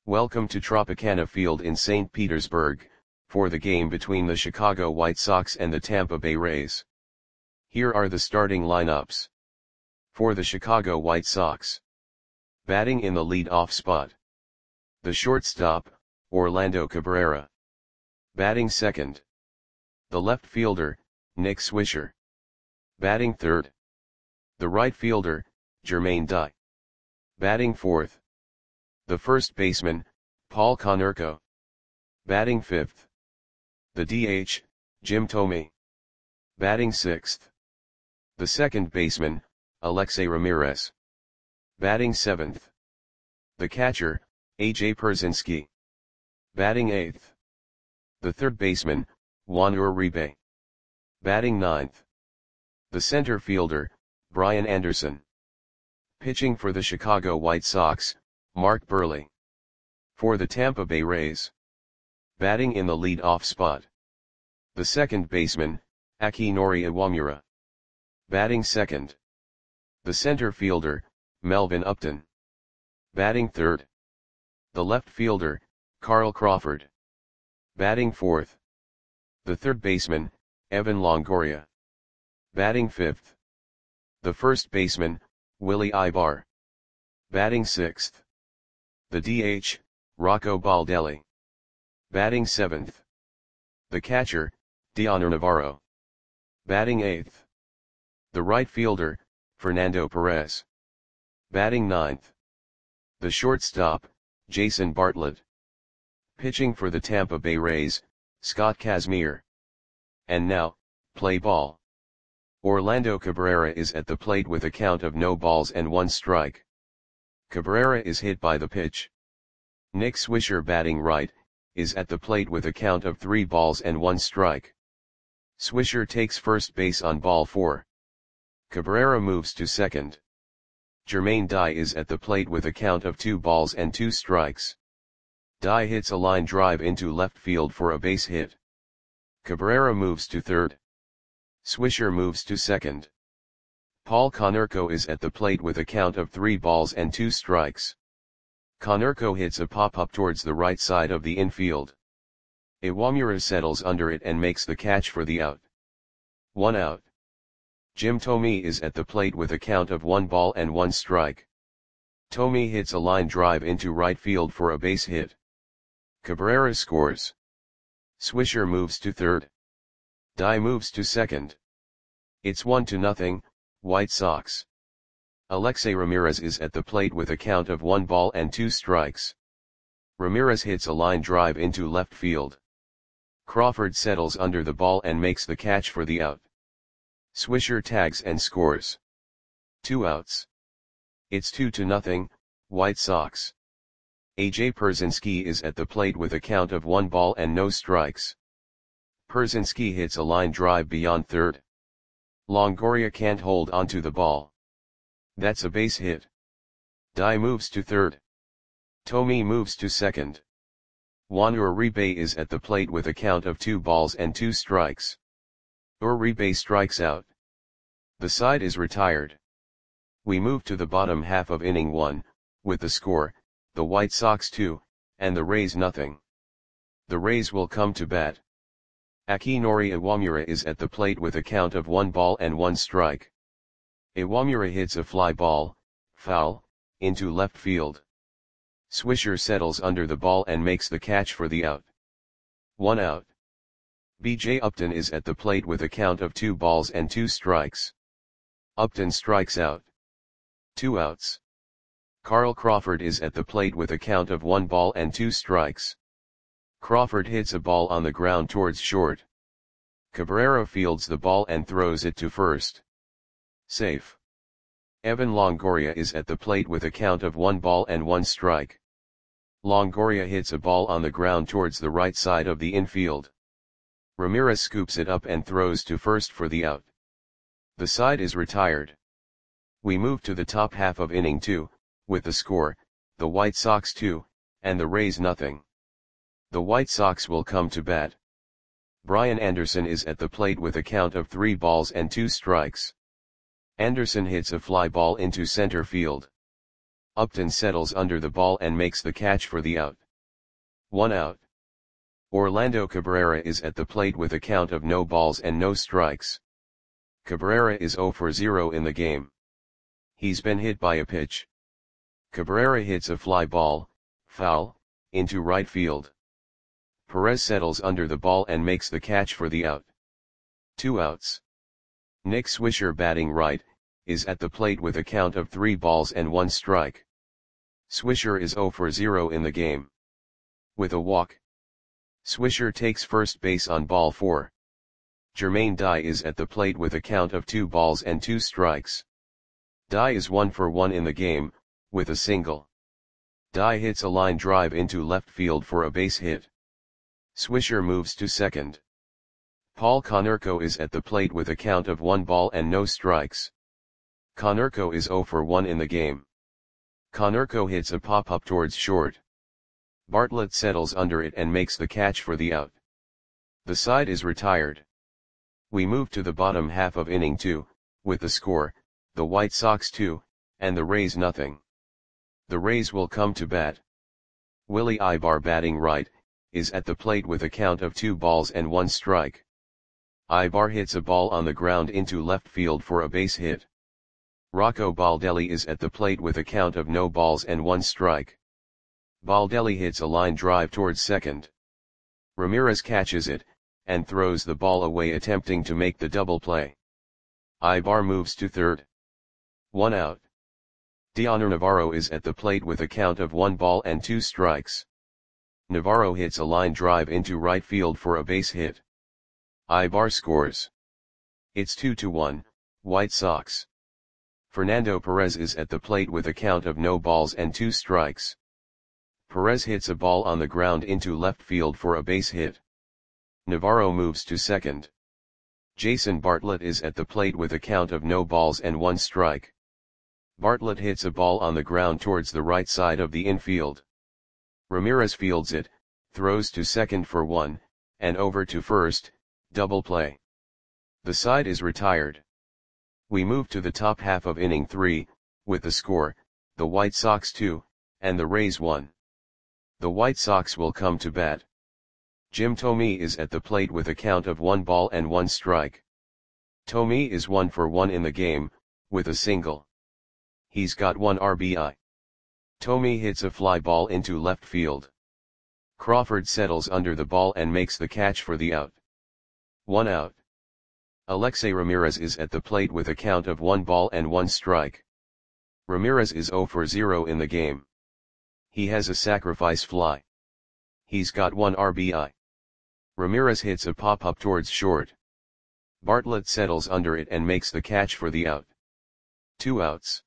Welcome to Tropicana Field in St. Petersburg, for the game between the Chicago White Sox and the Tampa Bay Rays. Here are the starting lineups. For the Chicago White Sox. Batting in the lead-off spot. The shortstop, Orlando Cabrera. Batting second. The left fielder, Nick Swisher. Batting third. The right fielder, Jermaine Dye. Batting fourth. The first baseman, Paul Konerko. Batting fifth. The DH, Jim Thome. Batting sixth. The second baseman, Alexei Ramirez. Batting seventh. The catcher, A.J. Pierzynski. Batting eighth. The third baseman, Juan Uribe. Batting ninth. The center fielder, Brian Anderson. Pitching for the Chicago White Sox, Mark Buehrle. For the Tampa Bay Rays. Batting in the lead-off spot. The second baseman, Akinori Iwamura. Batting second. The center fielder, Melvin Upton. Batting third. The left fielder, Carl Crawford. Batting fourth. The third baseman, Evan Longoria. Batting fifth. The first baseman, Willie Ibar. Batting sixth. The DH, Rocco Baldelli. Batting seventh. The catcher, Dioner Navarro. Batting eighth. The right fielder, Fernando Perez. Batting ninth. The shortstop, Jason Bartlett. Pitching for the Tampa Bay Rays, Scott Kazmir. And now, play ball. Orlando Cabrera is at the plate with a count of no balls and one strike. Cabrera is hit by the pitch. Nick Swisher, batting right, is at the plate with a count of 3 balls and 1 strike. Swisher takes first base on ball 4. Cabrera moves to second. Jermaine Dye is at the plate with a count of 2 balls and 2 strikes. Dye hits a line drive into left field for a base hit. Cabrera moves to third. Swisher moves to second. Paul Konerko is at the plate with a count of 3 balls and 2 strikes. Konerko hits a pop-up towards the right side of the infield. Iwamura settles under it and makes the catch for the out. 1 out. Jim Thome is at the plate with a count of 1 ball and 1 strike. Thome hits a line drive into right field for a base hit. Cabrera scores. Swisher moves to third. Dye moves to second. It's 1-0, White Sox. Alexei Ramirez is at the plate with a count of 1 ball and 2 strikes. Ramirez hits a line drive into left field. Crawford settles under the ball and makes the catch for the out. Swisher tags and scores. 2 outs. It's 2-0, White Sox. A.J. Pierzynski is at the plate with a count of 1 ball and no strikes. Pierzynski hits a line drive beyond third. Longoria can't hold onto the ball. That's a base hit. Dye moves to third. Thome moves to second. Juan Uribe is at the plate with a count of 2 balls and 2 strikes. Uribe strikes out. The side is retired. We move to the bottom half of inning 1, with the score, the White Sox 2, and the Rays nothing. The Rays will come to bat. Akinori Iwamura is at the plate with a count of 1 ball and 1 strike. Iwamura hits a fly ball, foul, into left field. Swisher settles under the ball and makes the catch for the out. 1 out. B.J. Upton is at the plate with a count of 2 balls and 2 strikes. Upton strikes out. 2 outs. Carl Crawford is at the plate with a count of 1 ball and 2 strikes. Crawford hits a ball on the ground towards short. Cabrera fields the ball and throws it to first. Safe. Evan Longoria is at the plate with a count of 1 ball and 1 strike. Longoria hits a ball on the ground towards the right side of the infield. Ramirez scoops it up and throws to first for the out. The side is retired. We move to the top half of inning 2, with the score, the White Sox 2, and the Rays nothing. The White Sox will come to bat. Brian Anderson is at the plate with a count of 3 balls and 2 strikes. Anderson hits a fly ball into center field. Upton settles under the ball and makes the catch for the out. 1 out. Orlando Cabrera is at the plate with a count of no balls and no strikes. Cabrera is 0 for 0 in the game. He's been hit by a pitch. Cabrera hits a fly ball, foul, into right field. Perez settles under the ball and makes the catch for the out. 2 outs. Nick Swisher, batting right, is at the plate with a count of 3 balls and 1 strike. Swisher is 0 for 0 in the game. With a walk. Swisher takes first base on ball 4. Jermaine Dye is at the plate with a count of 2 balls and 2 strikes. Dye is 1 for 1 in the game, with a single. Dye hits a line drive into left field for a base hit. Swisher moves to second. Paul Konerko is at the plate with a count of 1 ball and no strikes. Konerko is 0 for 1 in the game. Konerko hits a pop-up towards short. Bartlett settles under it and makes the catch for the out. The side is retired. We move to the bottom half of inning 2, with the score, the White Sox 2, and the Rays nothing. The Rays will come to bat. Willie Ibar, batting right, is at the plate with a count of 2 balls and 1 strike. Ibar hits a ball on the ground into left field for a base hit. Rocco Baldelli is at the plate with a count of no balls and 1 strike. Baldelli hits a line drive towards second. Ramirez catches it, and throws the ball away, attempting to make the double play. Ibar moves to third. 1 out. Dioner Navarro is at the plate with a count of 1 ball and 2 strikes. Navarro hits a line drive into right field for a base hit. Ibar scores. It's 2-1, White Sox. Fernando Perez is at the plate with a count of no balls and 2 strikes. Perez hits a ball on the ground into left field for a base hit. Navarro moves to second. Jason Bartlett is at the plate with a count of no balls and 1 strike. Bartlett hits a ball on the ground towards the right side of the infield. Ramirez fields it, throws to second for 1, and over to first, double play. The side is retired. We move to the top half of inning 3, with the score, the White Sox 2, and the Rays 1. The White Sox will come to bat. Jim Thome is at the plate with a count of 1 ball and 1 strike. Thome is 1 for 1 in the game, with a single. He's got 1 RBI. Thome hits a fly ball into left field. Crawford settles under the ball and makes the catch for the out. 1 out. Alexei Ramirez is at the plate with a count of 1 ball and 1 strike. Ramirez is 0 for 0 in the game. He has a sacrifice fly. He's got 1 RBI. Ramirez hits a pop-up towards short. Bartlett settles under it and makes the catch for the out. 2 outs.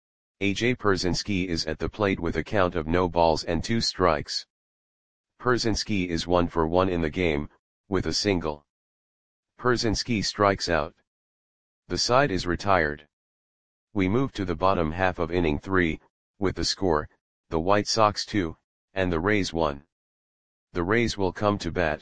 AJ Pierzynski is at the plate with a count of no balls and 2 strikes. Pierzynski is 1 for 1 in the game, with a single. Pierzynski strikes out. The side is retired. We move to the bottom half of inning 3, with the score, the White Sox 2, and the Rays 1. The Rays will come to bat.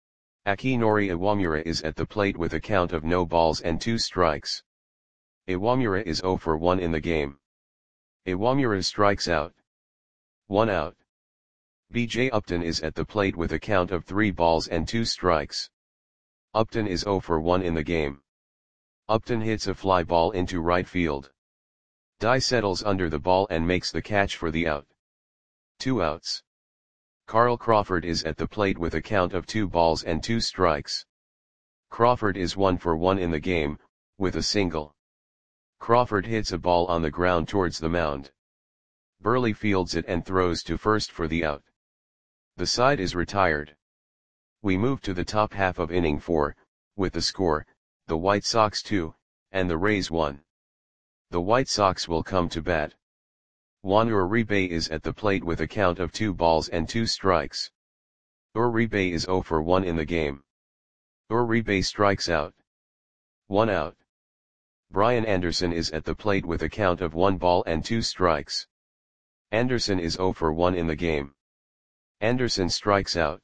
Akinori Iwamura is at the plate with a count of no balls and 2 strikes. Iwamura is 0 for 1 in the game. Iwamura strikes out. 1 out. B.J. Upton is at the plate with a count of 3 balls and 2 strikes. Upton is 0 for 1 in the game. Upton hits a fly ball into right field. Dye settles under the ball and makes the catch for the out. 2 outs. Carl Crawford is at the plate with a count of 2 balls and 2 strikes. Crawford is 1 for 1 in the game, with a single. Crawford hits a ball on the ground towards the mound. Burley fields it and throws to first for the out. The side is retired. We move to the top half of inning 4, with the score, the White Sox 2, and the Rays 1. The White Sox will come to bat. Juan Uribe is at the plate with a count of 2 balls and 2 strikes. Uribe is 0 for 1 in the game. Uribe strikes out. 1 out. Brian Anderson is at the plate with a count of 1 ball and 2 strikes. Anderson is 0 for 1 in the game. Anderson strikes out.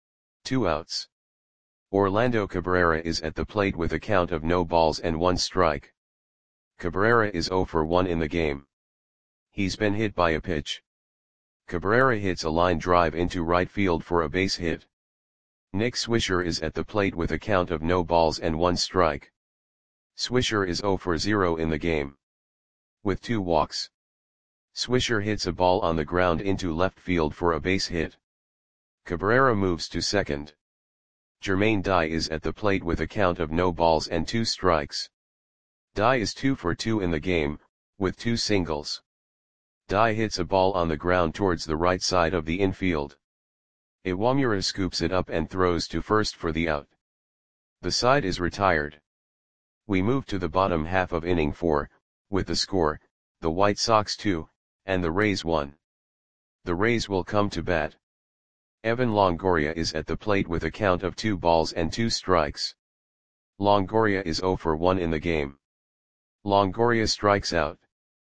2 outs. Orlando Cabrera is at the plate with a count of no balls and 1 strike. Cabrera is 0 for 1 in the game. He's been hit by a pitch. Cabrera hits a line drive into right field for a base hit. Nick Swisher is at the plate with a count of no balls and 1 strike. Swisher is 0 for 0 in the game, with 2 walks. Swisher hits a ball on the ground into left field for a base hit. Cabrera moves to second. Jermaine Dye is at the plate with a count of no balls and 2 strikes. Dye is 2 for 2 in the game, with 2 singles. Dye hits a ball on the ground towards the right side of the infield. Iwamura scoops it up and throws to first for the out. The side is retired. We move to the bottom half of inning 4, with the score, the White Sox 2, and the Rays 1. The Rays will come to bat. Evan Longoria is at the plate with a count of 2 balls and 2 strikes. Longoria is 0 for 1 in the game. Longoria strikes out.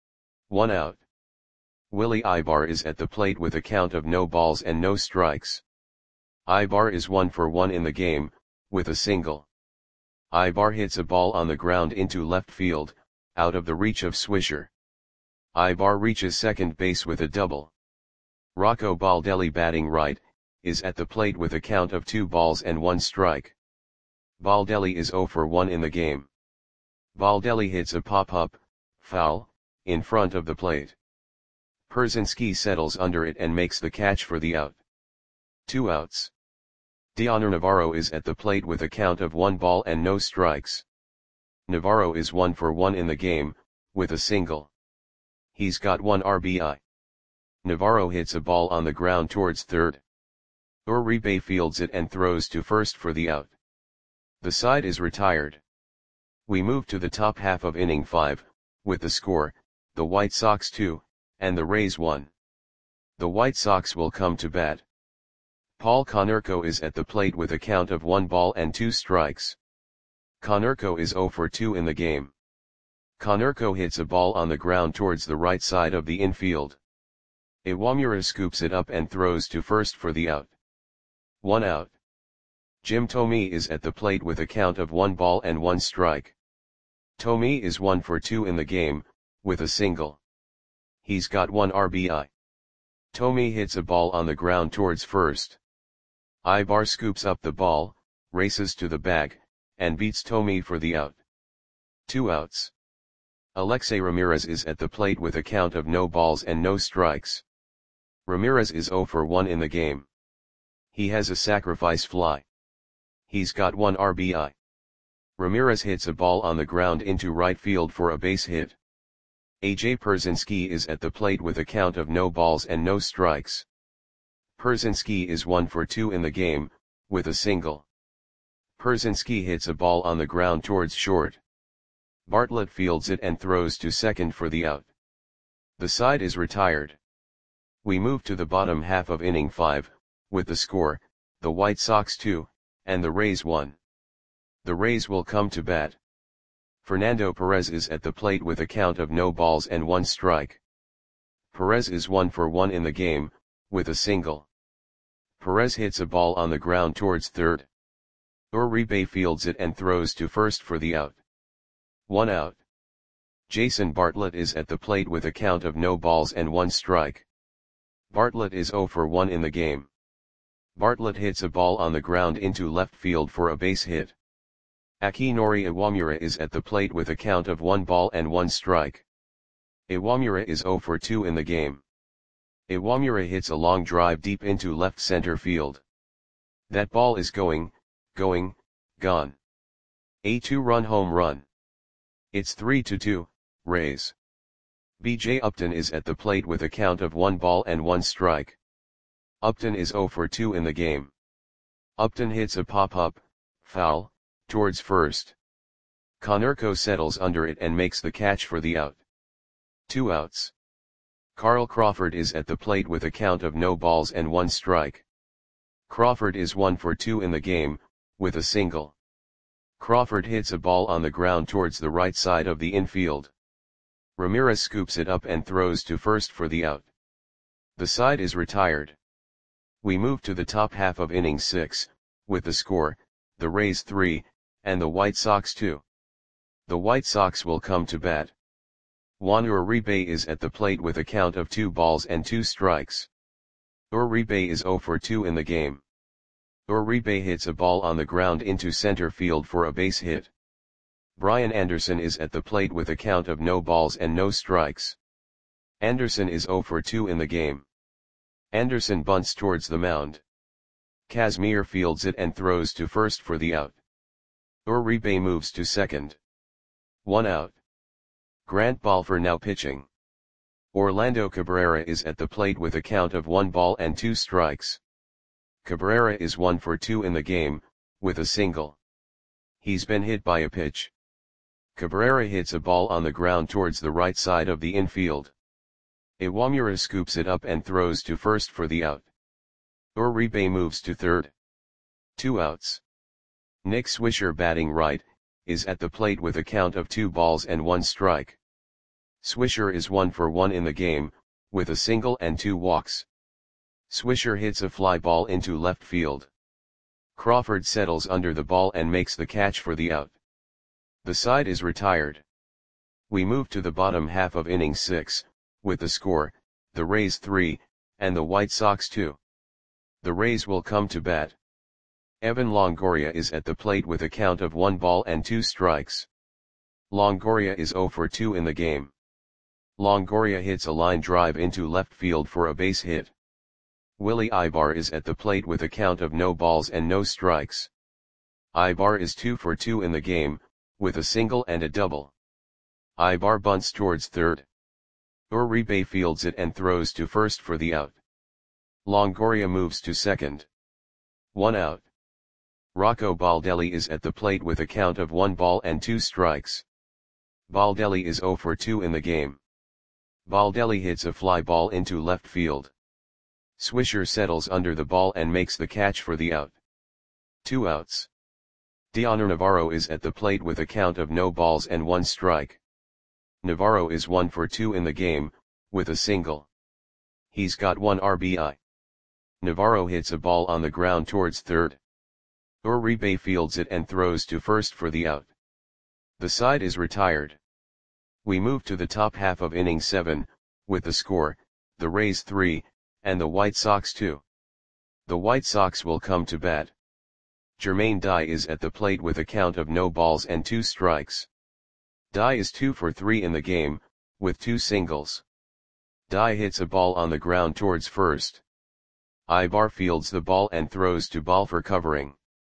1 out. Willie Ibar is at the plate with a count of no balls and no strikes. Ibar is 1 for 1 in the game, with a single. Ibar hits a ball on the ground into left field, out of the reach of Swisher. Ibar reaches second base with a double. Rocco Baldelli, batting right, is at the plate with a count of 2 balls and 1 strike. Baldelli is 0 for 1 in the game. Baldelli hits a pop-up, foul, in front of the plate. Pierzynski settles under it and makes the catch for the out. 2 outs. Dioner Navarro is at the plate with a count of 1 ball and no strikes. Navarro is 1 for 1 in the game, with a single. He's got 1 RBI. Navarro hits a ball on the ground towards third. Uribe fields it and throws to first for the out. The side is retired. We move to the top half of inning 5, with the score, the White Sox 2, and the Rays 1. The White Sox will come to bat. Paul Konerko is at the plate with a count of 1 ball and 2 strikes. Konerko is 0 for 2 in the game. Konerko hits a ball on the ground towards the right side of the infield. Iwamura scoops it up and throws to first for the out. 1 out. Jim Thome is at the plate with a count of 1 ball and 1 strike. Thome is 1 for 2 in the game, with a single. He's got 1 RBI. Thome hits a ball on the ground towards first. Ibar scoops up the ball, races to the bag, and beats Thome for the out. 2 outs. Alexei Ramirez is at the plate with a count of no balls and no strikes. Ramirez is 0 for 1 in the game. He has a sacrifice fly. He's got 1 RBI. Ramirez hits a ball on the ground into right field for a base hit. AJ Pierzynski is at the plate with a count of no balls and no strikes. Pierzynski is 1 for 2 in the game, with a single. Pierzynski hits a ball on the ground towards short. Bartlett fields it and throws to second for the out. The side is retired. We move to the bottom half of inning 5, with the score, the White Sox 2, and the Rays 1. The Rays will come to bat. Fernando Perez is at the plate with a count of no balls and 1 strike. Perez is 1 for 1 in the game, with a single. Perez hits a ball on the ground towards third. Uribe fields it and throws to first for the out. 1 out. Jason Bartlett is at the plate with a count of no balls and 1 strike. Bartlett is 0 for 1 in the game. Bartlett hits a ball on the ground into left field for a base hit. Akinori Iwamura is at the plate with a count of 1 ball and 1 strike. Iwamura is 0 for 2 in the game. Iwamura hits a long drive deep into left center field. That ball is gone. A 2-run home run. It's 3-2, Rays. B.J. Upton is at the plate with a count of 1 ball and 1 strike. Upton is 0 for 2 in the game. Upton hits a pop-up, foul, towards first. Konerko settles under it and makes the catch for the out. 2 outs. Carl Crawford is at the plate with a count of no balls and 1 strike. Crawford is 1 for 2 in the game, with a single. Crawford hits a ball on the ground towards the right side of the infield. Ramirez scoops it up and throws to first for the out. The side is retired. We move to the top half of inning 6, with the score, the Rays 3, and the White Sox 2. The White Sox will come to bat. Juan Uribe is at the plate with a count of 2 balls and 2 strikes. Uribe is 0 for 2 in the game. Uribe hits a ball on the ground into center field for a base hit. Brian Anderson is at the plate with a count of no balls and no strikes. Anderson is 0 for 2 in the game. Anderson bunts towards the mound. Kazmir fields it and throws to first for the out. Uribe moves to second. 1 out. Grant Balfour now pitching. Orlando Cabrera is at the plate with a count of 1 ball and 2 strikes. Cabrera is 1 for 2 in the game, with a single. He's been hit by a pitch. Cabrera hits a ball on the ground towards the right side of the infield. Iwamura scoops it up and throws to first for the out. Uribe moves to third. 2 outs. Nick Swisher batting right, is at the plate with a count of 2 balls and 1 strike. Swisher is 1 for 1 in the game, with a single and 2 walks. Swisher hits a fly ball into left field. Crawford settles under the ball and makes the catch for the out. The side is retired. We move to the bottom half of inning 6, with the score, the Rays 3, and the White Sox 2. The Rays will come to bat. Evan Longoria is at the plate with a count of 1 ball and 2 strikes. Longoria is 0 for 2 in the game. Longoria hits a line drive into left field for a base hit. Willie Ibar is at the plate with a count of no balls and no strikes. Ibar is 2 for 2 in the game, with a single and a double. Ibar bunts towards third. Uribe fields it and throws to first for the out. Longoria moves to second. 1 out. Rocco Baldelli is at the plate with a count of 1 ball and 2 strikes. Baldelli is 0 for 2 in the game. Baldelli hits a fly ball into left field. Swisher settles under the ball and makes the catch for the out. 2 outs. Dioner Navarro is at the plate with a count of no balls and 1 strike. Navarro is 1 for 2 in the game, with a single. He's got 1 RBI. Navarro hits a ball on the ground towards third. Uribe fields it and throws to first for the out. The side is retired. We move to the top half of inning 7, with the score, the Rays 3, and the White Sox 2. The White Sox will come to bat. Jermaine Dye is at the plate with a count of no balls and 2 strikes. Dye is 2 for 3 in the game, with 2 singles. Dye hits a ball on the ground towards first. Ibar fields the ball and throws to Balfour covering.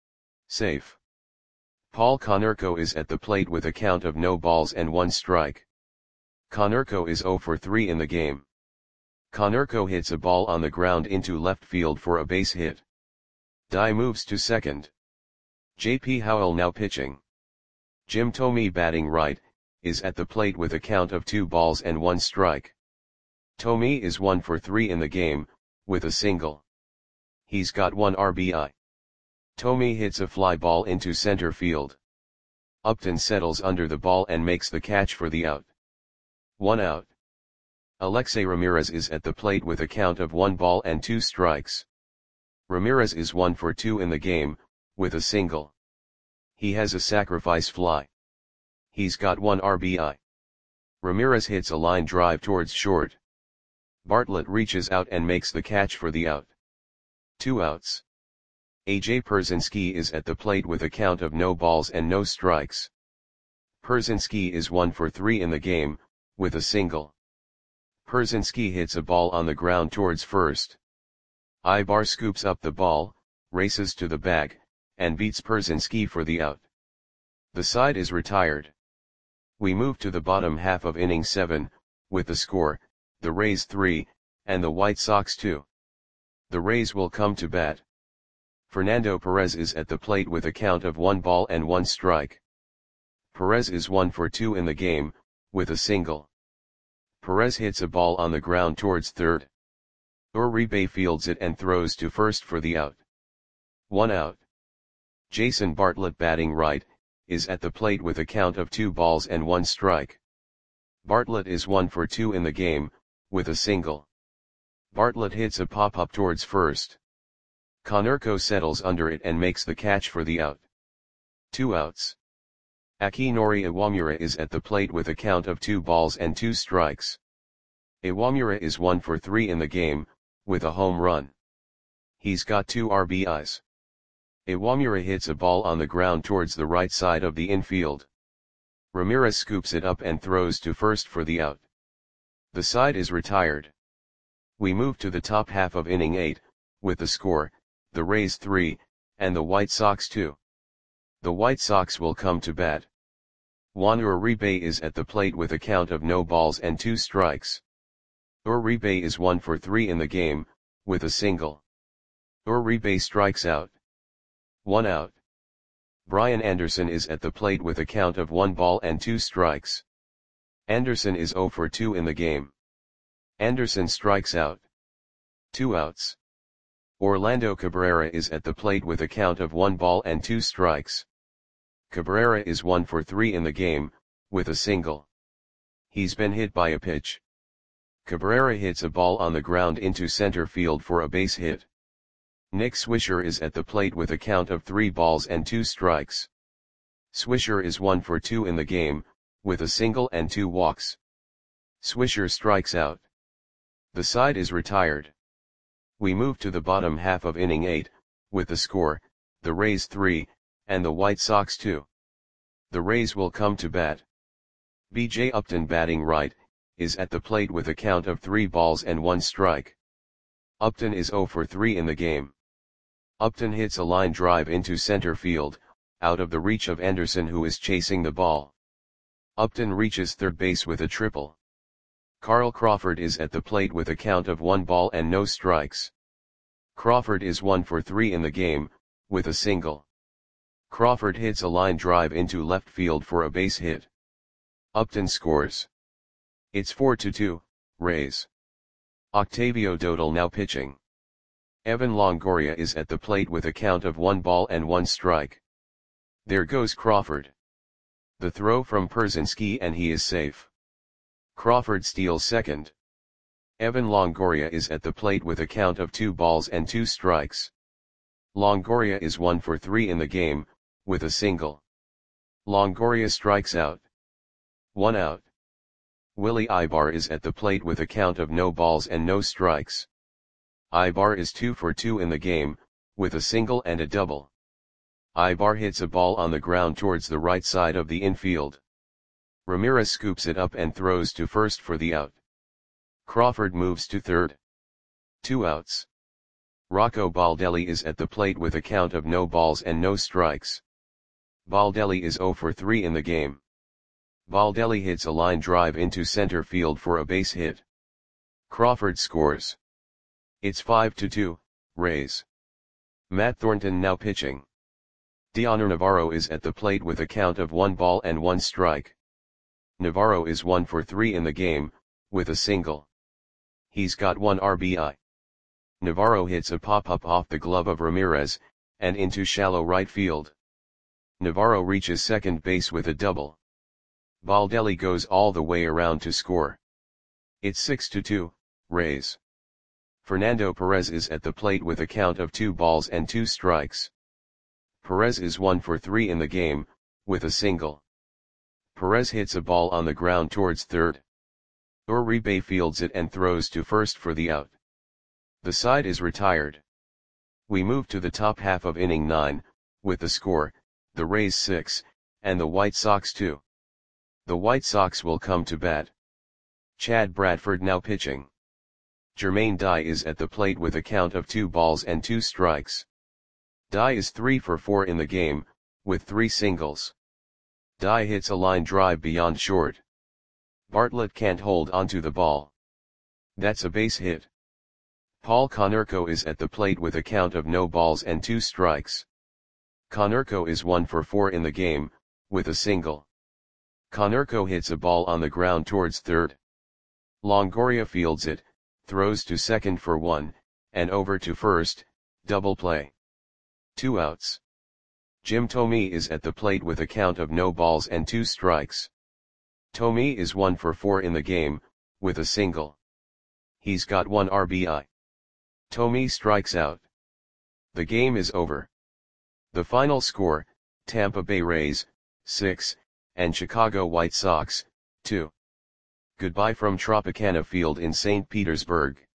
Safe. Paul Konerko is at the plate with a count of no balls and 1 strike. Konerko is 0 for 3 in the game. Konerko hits a ball on the ground into left field for a base hit. Dye moves to second. J.P. Howell now pitching. Jim Thome batting right, is at the plate with a count of 2 balls and 1 strike. Thome is 1 for 3 in the game, with a single. He's got 1 RBI. Thome hits a fly ball into center field. Upton settles under the ball and makes the catch for the out. 1 out. Alexei Ramirez is at the plate with a count of 1 ball and 2 strikes. Ramirez is 1 for 2 in the game, with a single. He has a sacrifice fly. He's got 1 RBI. Ramirez hits a line drive towards short. Bartlett reaches out and makes the catch for the out. 2 outs. AJ Pierzynski is at the plate with a count of no balls and no strikes. Pierzynski is 1 for 3 in the game, with a single. Pierzynski hits a ball on the ground towards first. Ibar scoops up the ball, races to the bag, and beats Pierzynski for the out. The side is retired. We move to the bottom half of inning 7, with the score, the Rays 3, and the White Sox 2. The Rays will come to bat. Fernando Perez is at the plate with a count of 1 ball and 1 strike. Perez is 1 for 2 in the game, with a single. Perez hits a ball on the ground towards third. Uribe fields it and throws to first for the out. 1 out. Jason Bartlett batting right, is at the plate with a count of 2 balls and 1 strike. Bartlett is 1 for 2 in the game, with a single. Bartlett hits a pop-up towards first. Konerko settles under it and makes the catch for the out. 2 outs. Akinori Iwamura is at the plate with a count of 2 balls and 2 strikes. Iwamura is 1 for 3 in the game, with a home run. He's got 2 RBIs. Iwamura hits a ball on the ground towards the right side of the infield. Ramirez scoops it up and throws to first for the out. The side is retired. We move to the top half of inning 8, with the score, the Rays 3, and the White Sox 2. The White Sox will come to bat. Juan Uribe is at the plate with a count of no balls and 2 strikes. Uribe is 1 for 3 in the game, with a single. Uribe strikes out. 1 out. Brian Anderson is at the plate with a count of 1 ball and 2 strikes. Anderson is 0 for 2 in the game. Anderson strikes out. 2 outs. Orlando Cabrera is at the plate with a count of 1 ball and 2 strikes. Cabrera is 1 for 3 in the game, with a single. He's been hit by a pitch. Cabrera hits a ball on the ground into center field for a base hit. Nick Swisher is at the plate with a count of 3 balls and 2 strikes. Swisher is 1 for 2 in the game, with a single and 2 walks. Swisher strikes out. The side is retired. We move to the bottom half of inning 8, with the score, the Rays 3, and the White Sox 2. The Rays will come to bat. B.J. Upton, batting right, is at the plate with a count of 3 balls and 1 strike. Upton is 0 for 3 in the game. Upton hits a line drive into center field, out of the reach of Anderson, who is chasing the ball. Upton reaches third base with a triple. Carl Crawford is at the plate with a count of 1 ball and no strikes. Crawford is 1 for 3 in the game, with a single. Crawford hits a line drive into left field for a base hit. Upton scores. It's 4-2, Rays. Octavio Dotel now pitching. Evan Longoria is at the plate with a count of 1 ball and 1 strike. There goes Crawford. The throw from Pierzynski, and he is safe. Crawford steals second. Evan Longoria is at the plate with a count of 2 balls and 2 strikes. Longoria is 1 for 3 in the game, with a single. Longoria strikes out. 1 out. Willie Ibar is at the plate with a count of no balls and no strikes. Ibar is 2 for 2 in the game, with a single and a double. Ibar hits a ball on the ground towards the right side of the infield. Ramirez scoops it up and throws to first for the out. Crawford moves to third. 2 outs. Rocco Baldelli is at the plate with a count of no balls and no strikes. Baldelli is 0 for 3 in the game. Baldelli hits a line drive into center field for a base hit. Crawford scores. It's 5-2, Rays. Matt Thornton now pitching. Dioner Navarro is at the plate with a count of 1 ball and 1 strike. Navarro is 1 for 3 in the game, with a single. He's got 1 RBI. Navarro hits a pop-up off the glove of Ramirez, and into shallow right field. Navarro reaches second base with a double. Baldelli goes all the way around to score. It's 6-2, Rays. Fernando Perez is at the plate with a count of 2 balls and 2 strikes. Perez is 1 for 3 in the game, with a single. Perez hits a ball on the ground towards third. Uribe fields it and throws to first for the out. The side is retired. We move to the top half of inning 9, with the score, the Rays 6, and the White Sox 2. The White Sox will come to bat. Chad Bradford now pitching. Jermaine Dye is at the plate with a count of 2 balls and 2 strikes. Dye is 3 for 4 in the game, with 3 singles. Dye hits a line drive beyond short. Bartlett can't hold onto the ball. That's a base hit. Paul Konerko is at the plate with a count of no balls and 2 strikes. Konerko is 1 for 4 in the game, with a single. Konerko hits a ball on the ground towards third. Longoria fields it, throws to second for 1, and over to first, double play. 2 outs. Jim Thome is at the plate with a count of no balls and 2 strikes. Thome is 1 for 4 in the game, with a single. He's got 1 RBI. Thome strikes out. The game is over. The final score, Tampa Bay Rays, 6, and Chicago White Sox, 2. Goodbye from Tropicana Field in St. Petersburg.